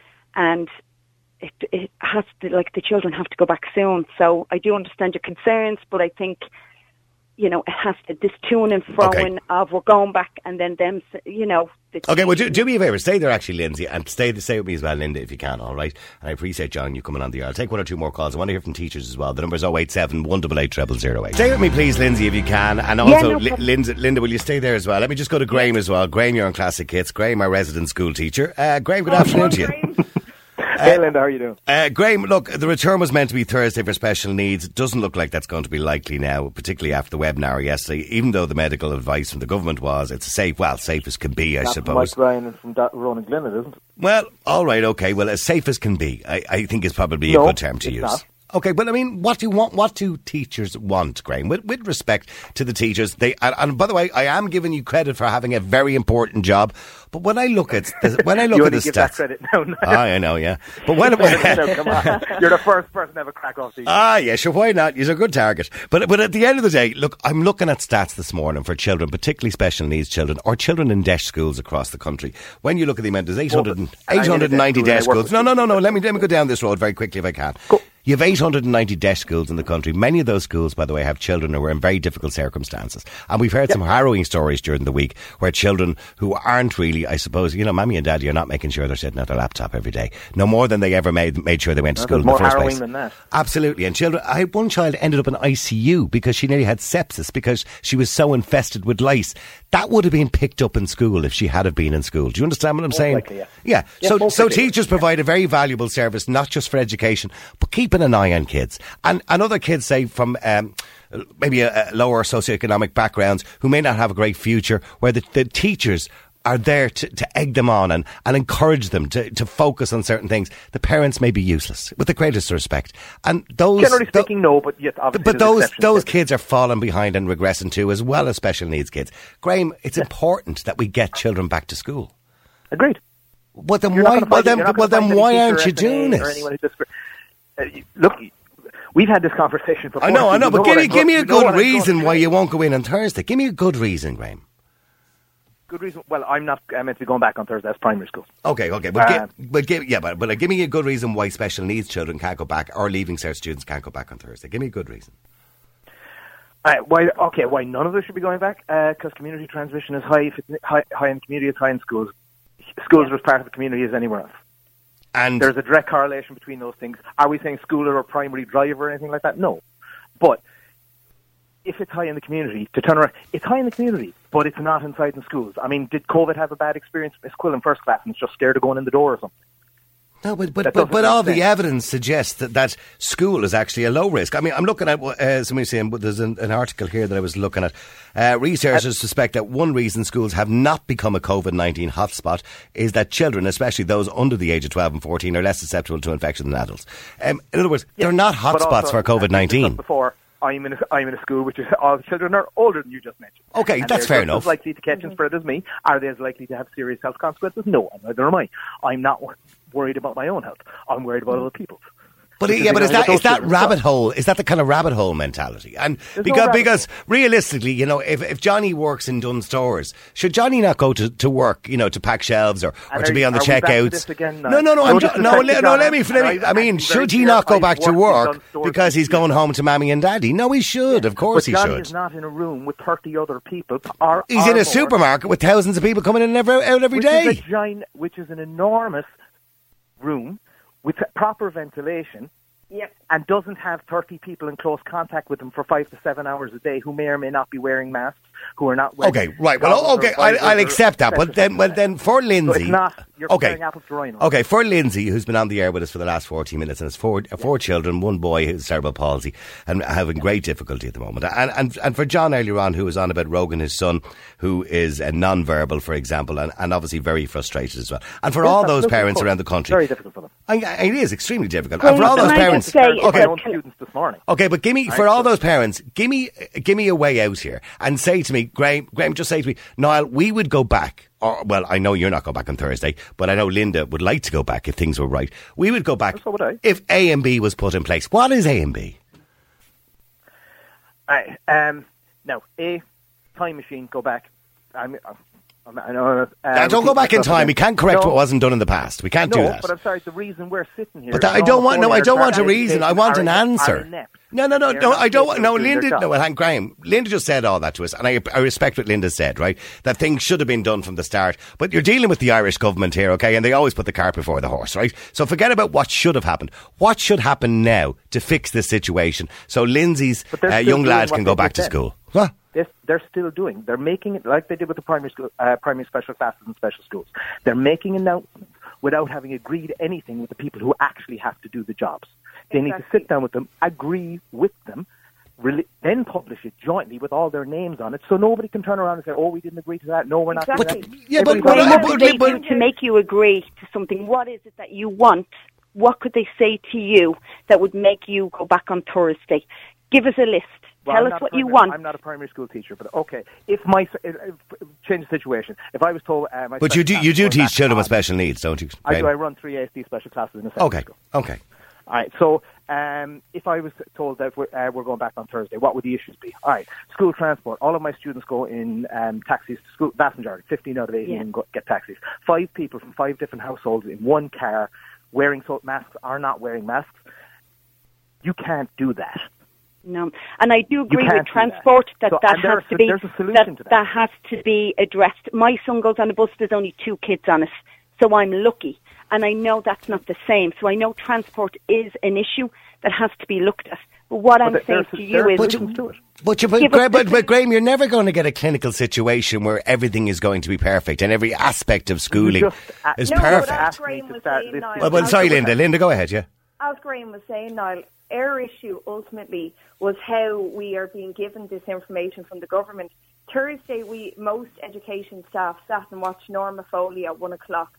and it, it has to, like, the children have to go back soon. So I do understand your concerns, but I think, you know, it has to, this to and froing Okay. of we're going back and then them, you know. The Okay, well, do, do me a favour. Stay there, actually, Lindsay, and stay stay with me as well, Linda, if you can, all right? And I appreciate, John, you coming on the air. I'll take one or two more calls. I want to hear from teachers as well. The number's oh eight seven, one eight eight, zero zero zero eight. Stay with me, please, Lindsay, if you can. And also, Yeah, no Li- problem. Linda, Linda, will you stay there as well? Let me just go to Graham as well. Graham, you're on Classic Hits. Graham, our resident school teacher. Uh, Graham, good afternoon to you. Hey, Linda, how are you doing? Uh, Graham, look, the return was meant to be Thursday for special needs. It doesn't look like that's going to be likely now, particularly after the webinar yesterday, even though the medical advice from the government was it's safe, well, safe as can be, I That's suppose. Mike Ryan and from da- Ronan Glennon, isn't it? Well, all right, okay. Well, as safe as can be, I, I think is probably No, a good term to it's use. not. Okay, but I mean, what do you want? What do teachers want, Graham? With, with respect to the teachers, they and, and by the way, I am giving you credit for having a very important job. But when I look at the, when I look you at only the give stats, that credit now. No. Ah, I know, yeah. But when, no, come on. You're the first person to have a crack off these. Ah, yeah, sure, why not? He's a good target. But but at the end of the day, look, I'm looking at stats this morning for children, particularly special needs children, or children in deaf schools across the country. When you look at the amount, there's eight hundred, And I'm in a eight hundred ninety deaf deaf school and I work schools. No, with no, no, no, let me, let me go down this road very quickly if I can. Go. You have eight hundred ninety deaf schools in the country. Many of those schools, by the way, have children who are in very difficult circumstances. And we've heard Yep. some harrowing stories during the week where children who aren't really, I suppose, you know, Mammy and Daddy are not making sure they're sitting at their laptop every day. No more than they ever made made sure they went to No, school there's in the more first harrowing place. than that. Absolutely. And children, I had one child ended up in I C U because she nearly had sepsis because she was so infested with lice. That would have been picked up in school if she had have been in school. Do you understand what I'm Most saying? likely, yeah. Yeah. Yeah, so most so likely. teachers provide a very valuable service, not just for education, but keeping an eye on kids. And, and other kids, say, from um, maybe a, a lower socioeconomic backgrounds who may not have a great future, where the, the teachers are there to, to egg them on and, and encourage them to, to focus on certain things. The parents may be useless, with the greatest respect. And those Generally tho- speaking, no, but yes, obviously but there's those exceptions. those kids are falling behind and regressing too, as well as special needs kids. Graham, it's important that we get children back to school. Agreed. Well, then You're not why? gonna Well, find- then, you're not well, gonna then find why any aren't you teacher, doing S M A, or this? anyone who just- uh, you- Look, we've had this conversation before. I know, I know, You but know give what me I'm give me a going- you know good what I'm going reason to why say. you won't go in on Thursday. Give me a good reason, Graham. Good reason. Well, I'm not uh, meant to be going back on Thursday. That's primary school. Okay, okay, but, Um, gi- but give, yeah, but, but uh, give me a good reason why special needs children can't go back, or leaving cert students can't go back on Thursday. Give me a good reason. Uh, why? Okay, why none of us should be going back? Because community transmission is high, if it's high, high in community, it's high in schools. Schools are as part of the community as anywhere else. And There's a direct correlation between those things. Are we saying school are a primary driver or anything like that? No. But if it's high in the community, to turn around, it's high in the community, but it's not inside the schools. I mean, did COVID have a bad experience with Miss Quill in first class and was just scared of going in the door or something? No, but but, That but, doesn't but make all the sense. evidence suggests that, that school is actually a low risk. I mean, I'm looking at what uh, somebody saying, but there's an, an article here that I was looking at. Uh, researchers suspect that one reason schools have not become a COVID nineteen hotspot is that children, especially those under the age of twelve and fourteen, are less susceptible to infection than adults. Um, in other words, they're not But hotspots also, for as COVID we nineteen. discussed Before, I'm in, a, I'm in a school which is all the children are older than you just mentioned. Okay, And that's they're fair just enough. as likely to catch and spread as me. Are they as likely to have serious health consequences? No, neither am I. I'm not wor- worried about my own health. I'm worried about other people's. But Because yeah, they but is don't that get is those that children rabbit stuff. hole? Is that the kind of rabbit hole mentality? And There's no because rabbit because realistically, you know, if, if Johnny works in Dunn stores, should Johnny not go to, to work, you know, to pack shelves or, or And to are- be on the are we back to checkouts? this again? No, no, no, No I'm ju- disrespect no, to le- no. Johnny, Let me, let and me. I- I mean, I'm should very he clear, not go I've back to worked in work Dunn stores because he's for going years. home to Mammy and Daddy? No, he should. Of course, But he Johnny should. is not in a room with thirty other people. Or, He's or in a more, supermarket with thousands of people coming in and every, out every which day. Is a giant, which is an enormous room with proper ventilation. Yep. And doesn't have thirty people in close contact with them for five to seven hours a day who may or may not be wearing masks, who are not wearing... Okay, right. Well, goggles okay, or I, visors I'll or accept that. et But cetera, then, well, et cetera. then for Lindsay, So it's not... You're okay, comparing apples to rhinos. okay. For Lindsay, who's been on the air with us for the last fourteen minutes, and has four four children, one boy who's cerebral palsy, and having great difficulty at the moment, and and and for John earlier on, who was on about Rogan, his son, who is uh, non-verbal, for example, and, and obviously very frustrated as well, and for Yes, all those absolutely, parents of course. around the country, Very difficult for them. I, I- it is extremely difficult, Well, and for all can those I parents, just say, Okay, it's my a- own can- students this morning. okay, but give me for Right, all so- those parents, give me give me a way out here, and say to me, Graham, Graham, just say to me, Niall, we would go back. Or, well, I know you're not going back on Thursday, but I know Linda would like to go back if things were right. We would go back So would I. if A and B was put in place. What is A and B? Right, um, now, A, time machine, go back. I'm, I'm, I know, uh, Now, don't go back in time. We can't correct no, what wasn't done in the past. We can't no, do that. but I'm sorry, the reason we're sitting here... But that- is I don't all want- no, four I don't years want a our reason. I education want are an inept- answer. are inept. No, no, no, They're no, not I don't, capable no, of doing Linda, their job. no, and Graham, Linda just said all that to us, and I, I respect what Linda said, right? That things should have been done from the start, but you're dealing with the Irish government here, okay, and they always put the cart before the horse, right? So forget about what should have happened. What should happen now to fix this situation so Lindsay's But they're uh, still young doing lads what can they go back did to then. school? What? This, they're still doing. They're making it like they did with the primary school, uh, primary special classes and special schools. They're making announcements without having agreed anything with the people who actually have to do the jobs. They need to Exactly. sit down with them, agree with them, really, then publish it jointly with all their names on it, so nobody can turn around and say, "Oh, we didn't agree to that. No, we're not." doing Exactly. that." But- yeah, but- Everybody's but- got- What but- could they but- do to make you agree to something? What is it that you want? What could they say to you that would make you go back on Thursday? Give us a list. Well, Tell I'm us not what a you primary- want. I'm not a primary school teacher, but okay. If my if, if, change the situation, if I was told, uh, my But special you do, class you is do going teach back children with on- special needs, don't you? I do. Graham? I run three A S D special classes in a secondary Okay, school. okay. All right. So, um, if I was told that we're, uh, we're going back on Thursday, what would the issues be? All right. School transport. All of my students go in um, taxis to school. Vast majority, fifteen out of eighteen, Yeah. go, get taxis. Five people from five different households in one car, wearing so masks or not wearing masks. You can't do that. No, and I do agree can't with do transport that that. that, So- and has there's- to be there's a solution to that. that has to be addressed. My son goes on a bus. There's only two kids on it, so I'm lucky, and I know that's not the same. So I know transport is an issue that has to be looked at. But what But I'm there- saying there's- to you there are is, solutions to it. But, you, but, Yeah, but Graham, but, this but is- Graham, you're never going to get a clinical situation where everything is going to be perfect and every aspect of schooling just, uh, is No, but perfect. that's- Ask me Graham to was start saying, listing- Niall. Well, well, I'll sorry, go Linda. ahead. Linda, go ahead, yeah. As Graham was saying, Niall, our issue ultimately was how we are being given this information from the government. Thursday, we most education staff sat and watched Norma Foley at one o'clock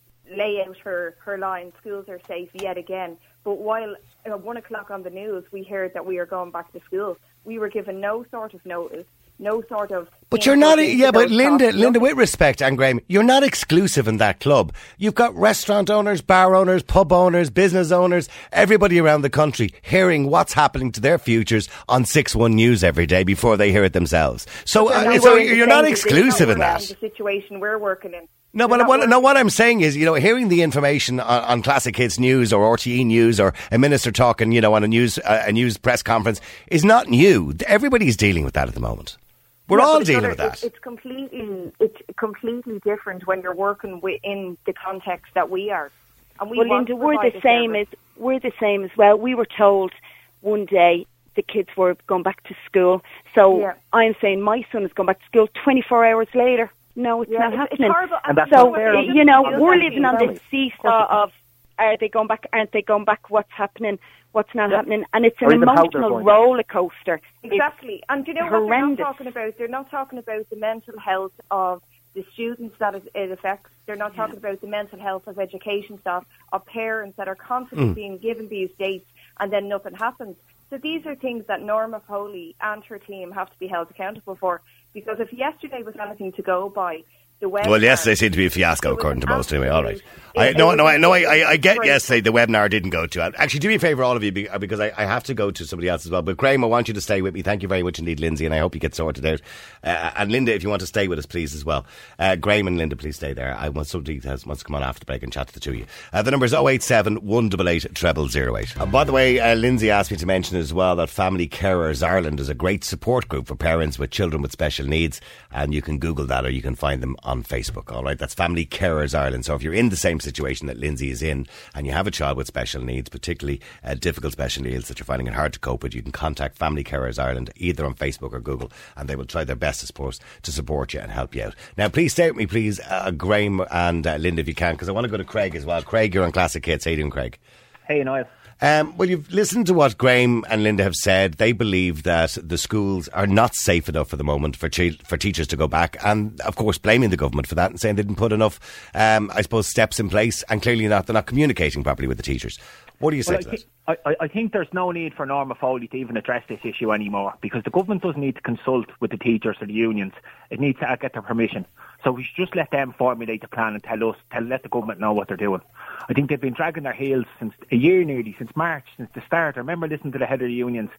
lay out her, her line, schools are safe yet again. But while at one o'clock on the news, we heard that we are going back to school, we were given no sort of notice, no sort of... But you're not, input into yeah, but those Linda, talks, Linda, nothing. with respect, and Graham, you're not exclusive in that club. You've got restaurant owners, bar owners, pub owners, business owners, everybody around the country hearing what's happening to their futures on six one News every day before they hear it themselves. So, They're uh, not so in the you're same not position exclusive in we're that. The situation we're working in. No, They're but not what, no, working- what I'm saying is, you know, hearing the information on, on Classic Hits News or R T E News or a minister talking, you know, on a news uh, a news press conference is not new. Everybody's dealing with that at the moment. We're Yeah, all but it's dealing other- with that. It's, it's completely, it's completely different when you're working within the context that we are. And we well, want Linda, to we're provide the a same service. as we're the same as well. We were told one day the kids were going back to school, so Yeah. I'm saying my son is going back to school twenty-four hours later. No, it's Yeah, not it's- it's happening. horrible. And that's so not fair. uh, you know, It's we're not living on fair. this seesaw of are they going back? Aren't they going back? What's happening? What's not Yeah. happening? And it's an Or even how they're emotional going. roller coaster. It's Exactly. And do you know what horrendous. they're not talking about? They're not talking about the mental health of the students that it, it affects. They're not talking about the mental health of education staff, of parents that are constantly Mm. being given these dates and then nothing happens. So these are things that Norma Foley and her team have to be held accountable for. Because if yesterday was anything to go by, the webinar... Well, yesterday seemed to be a fiasco, It was according to an most. Anyway, all right. absolute- I, it- no, it no, was I, no, I, I, I get great. yesterday the webinar didn't go to. Actually, do me a favour, all of you, be- because I, I have to go to somebody else as well. But Graham, I want you to stay with me. Thank you very much indeed, Lindsay, and I hope you get sorted out. Uh, and Linda, if you want to stay with us, please, as well. Uh, Graham and Linda, please stay there. I want somebody that wants to come on after the break and chat to the two of you. Uh, the number is oh eight seven, one eight eight, zero zero zero eight. Uh, by the way, uh, Lindsay asked me to mention as well that Family Carers Ireland is a great support group for parents with children with special needs, and you can Google that or you can find them on Facebook. All right, that's Family Carers Ireland. So if you're in the same situation that Lindsay is in and you have a child with special needs, particularly uh, difficult special needs that you're finding it hard to cope with, you can contact Family Carers Ireland either on Facebook or Google, and they will try their best, I suppose, to support you and help you out. Now, please stay with me, please, uh, Graham and uh, Linda, if you can, because I want to go to Craig as well. Craig, you're on Classic Hits. How you doing, Craig? Hey, Niall. Um, well, you've listened to what Graham and Linda have said. They believe that the schools are not safe enough for the moment for chi- for teachers to go back, and of course blaming the government for that and saying they didn't put enough, um, I suppose, steps in place, and clearly not they're not communicating properly with the teachers. What do you say Well, to I, that? thi- I, I- I think there's no need for Norma Foley to even address this issue anymore, because the government doesn't need to consult with the teachers or the unions. It needs to get their permission. So we should just let them formulate the plan and tell us, tell let the government know what they're doing. I think they've been dragging their heels since a year nearly, since March, since the start. I remember listening to the head of the unions,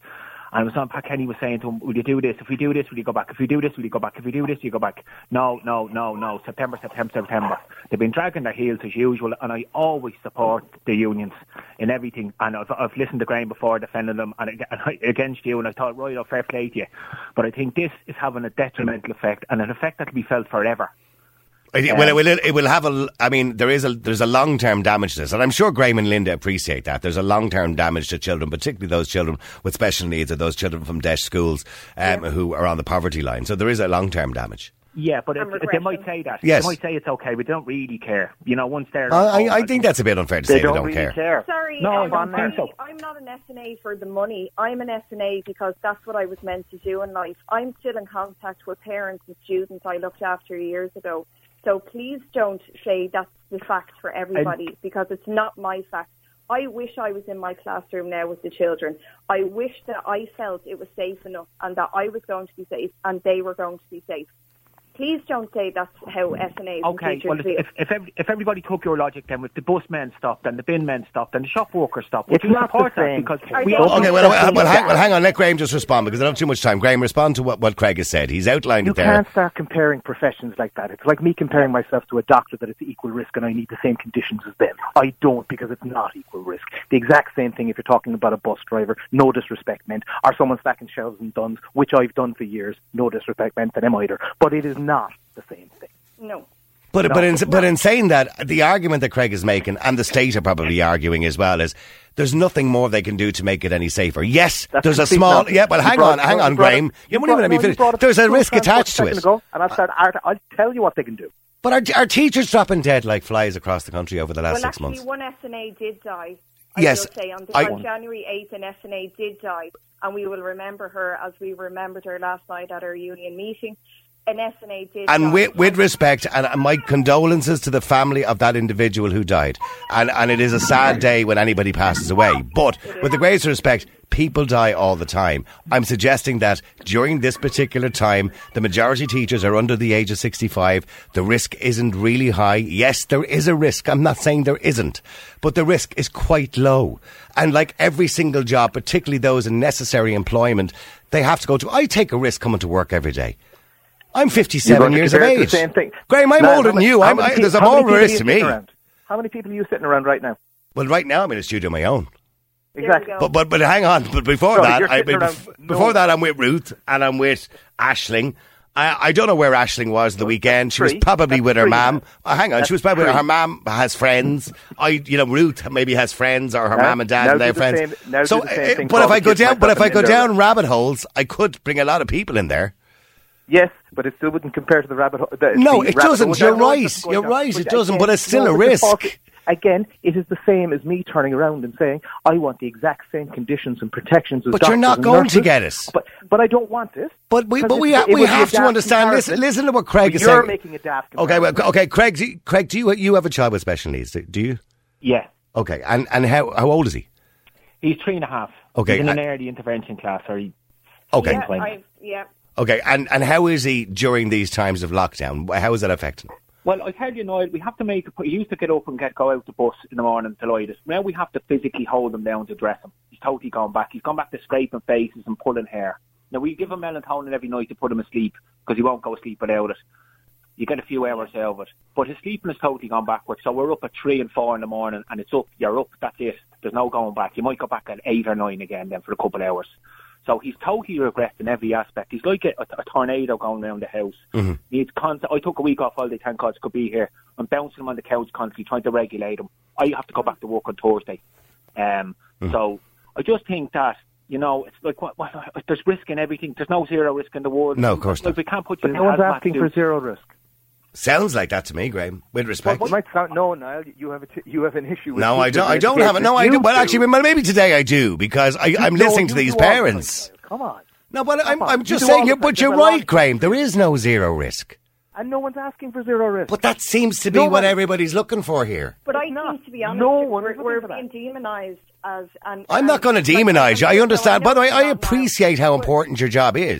And it was on Pat Kenny was saying to him, will you do this? If we do this, will you go back? If we do this, will you go back? If we do this, will you go back? No, no, no, no. September, September, September. They've been dragging their heels as usual, and I always support the unions in everything. And I've, I've listened to Graham before, defending them and against you, and I thought, right, oh, fair play to you. But I think this is having a detrimental effect, and an effect that will be felt forever. It, well, it will, it will have a, I mean, there is a, there's a long-term damage to this, and I'm sure Graham and Linda appreciate that. There's a long-term damage to children, particularly those children with special needs or those children from D E S H schools um, yeah. who are on the poverty line. So there is a long-term damage. Yeah, but it, they might say that. Yes. They might say it's okay, we don't really care. You know, once they're... I, I, I think that's a bit unfair to they say don't they don't really care. care. Sorry, no, I'm, I'm, sorry. so. I'm not an S N A for the money. I'm an S N A because that's what I was meant to do in life. I'm still in contact with parents and students I looked after years ago. So please don't say that's the fact for everybody, I, because it's not my fact. I wish I was in my classroom now with the children. I wish that I felt it was safe enough and that I was going to be safe and they were going to be safe. Please don't say that's how S N As okay, and teachers well, feel. if, if, every, if everybody took your logic then, with the bus men stopped and the bin men stopped and the shop workers stopped, would it's you not support the that? same. Because Are we they- all Okay, well, well, well, hang, well, hang on. Let Graham just respond because I don't have too much time. Graham, respond to what, what Craig has said. He's outlined You it there. can't start comparing professions like that. It's like me comparing myself to a doctor that it's equal risk and I need the same conditions as them. I don't, because it's not equal risk. The exact same thing if you're talking about a bus driver, no disrespect meant, or someone stacking shelves and duns, which I've done for years, no disrespect meant to them either. But it is not the same thing. No. But No, but in, it's but in saying that, the argument that Craig is making, and the state are probably arguing as well, is there's nothing more they can do to make it any safer. Yes, That's there's a complete small... nonsense. Yeah, well, You hang brought- on, hang no, on, you brought Graham. it- You you won't even let brought- me no, you finish. brought up There's a school risk transport attached a to second it. ago, and I'll start, I'll tell you what they can do. But are, are teachers dropping dead like flies across the country over the last Well, six actually, months? one S N A did die. I Yes, will say on, the, I- on January eighth, an S N A did die, and we will remember her as we remembered her last night at our union meeting. An S N A did And die. with, with respect, and and my condolences to the family of that individual who died. And and it is a sad day when anybody passes away. But with the greatest respect, people die all the time. I'm suggesting that during this particular time, the majority of teachers are under the age of sixty-five. The risk isn't really high. Yes, there is a risk. I'm not saying there isn't. But the risk is quite low. And like every single job, particularly those in necessary employment, they have to go to... I take a risk coming to work every day. I'm fifty-seven years of age. Same thing. Graham, I'm Now, older how than many- you. how I'm, many I, pe- there's a how many more people are risk you to me. sitting around? How many people are you sitting around right now? Well, right now I'm in a studio of my own. There Exactly. we go. But but but hang on. But before So that, you're I, sitting bef- around- before no. that, I'm with Ruth and I'm with Aisling. I, I don't know where Aisling was the weekend. She was three. probably That's with her three, mum. man. Oh, hang on, That's she was probably with three. her mum has friends. I, you know, Ruth maybe has friends or her Now- mum and dad now and their do the friends. same- now so, do the same uh, thing but for if all I the go kids down, like but that if I in go there. down rabbit holes, I could bring a lot of people in there. Yes, but it still wouldn't compare to the rabbit hole. The, No, the it rabbit doesn't. hole. You're I know it's right. just going You're down. right. But It doesn't, again, but it's still no, a but the risk. fault- Again, it is the same as me turning around and saying, I want the exact same conditions and protections as But you're doctors not and going nurses, to get it. But, but I don't want it. But we, Because but we, it- ha- it we would be a have to daft understand. Listen, comparison. listen to what Craig But is you're saying. making a daft Okay, well, comparison. okay, Craig. Do you, Craig, do you you have a child with special needs? Do you? Yeah. Okay, and and how how old is he? He's three and a half. Okay, He's in an and- early intervention class. Or he, Okay, Yeah, Fine. I, yeah. okay, and and how is he during these times of lockdown? How is that affecting him? Well, I tell you, Noel, we have to make. He used to get up and get go out the bus in the morning to Loidas. Now we have to physically hold him down to dress him. He's totally gone back. He's gone back to scraping faces and pulling hair. Now we give him melatonin every night to put him asleep because he won't go to sleep without it. You get a few hours out of it, but his sleeping has totally gone backwards. So we're up at three and four in the morning, and it's up. You're up. That's it. There's no going back. You might go back at eight or nine again then for a couple of hours. So he's totally regressed in every aspect. He's like a, a, a tornado going around the house. Mm-hmm. He's constant. I took a week off holiday, thank God, could be here. I'm bouncing him on the couch constantly, trying to regulate him. I have to go back to work on Thursday. Um, Mm. So I just think that, you know, it's like, what, what, there's risk in everything. There's no zero risk in the world. No, of course like, not. We can't put you But in no one's hazmat asking suits. for zero risk. Sounds like that to me, Graham. With respect. You might sound, no, Niall, you have a t- you have an issue with No, people I don't. in I don't have it. No, I education. do. Well, You actually, well, maybe today I do because I, I'm No, listening to you these do all the time, parents. Niall. Come on. No, but I'm, Come on. I'm You just do saying all here. the But time. you're There's a right, lot- Graham. There is no zero risk. And no one's asking for zero risk. But that seems to be No what one- everybody's looking for here. But I It's not. think, to be honest, No one we're, is looking we're for that. being demonised as... And, I'm and not going to like, demonise you. I no, understand. know By the way, it's I not now. appreciate how But- important your job is.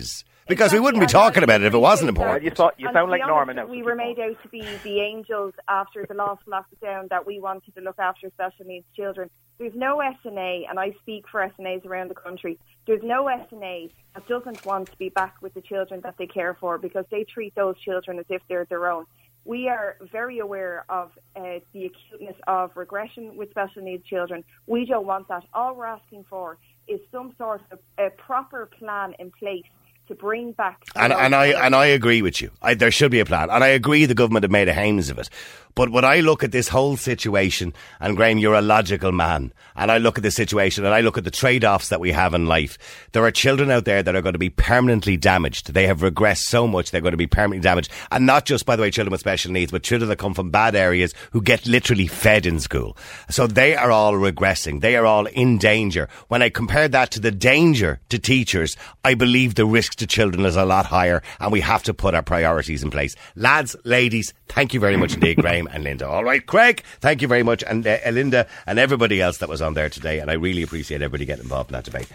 because we wouldn't be talking about it if it wasn't important. You, saw, you and sound like honest, Norman now. We were made out to be the angels after the last lockdown, that we wanted to look after special needs children. There's no S N A, and I speak for S N As around the country, there's no S N A that doesn't want to be back with the children that they care for, because they treat those children as if they're their own. We are very aware of uh, the acuteness of regression with special needs children. We don't want that. All we're asking for is some sort of a proper plan in place to bring back. And, and I and I agree with you. I, there should be a plan, and I agree the government have made a hames of it. But when I look at this whole situation, and Graham, you're a logical man, and I look at the situation and I look at the trade-offs that we have in life, there are children out there that are going to be permanently damaged. They have regressed so much, they're going to be permanently damaged. And not just, by the way, children with special needs, but children that come from bad areas who get literally fed in school. So they are all regressing. They are all in danger. When I compare that to the danger to teachers, I believe the risk to children is a lot higher, and we have to put our priorities in place. Lads, ladies, thank you very much indeed, Graham and Linda. All right, Craig, thank you very much, and uh, Linda and everybody else that was on there today, and I really appreciate everybody getting involved in that debate.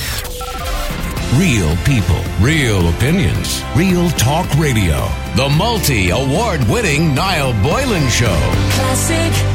Real people, real opinions, real talk radio. The multi-award winning Niall Boylan Show. Classic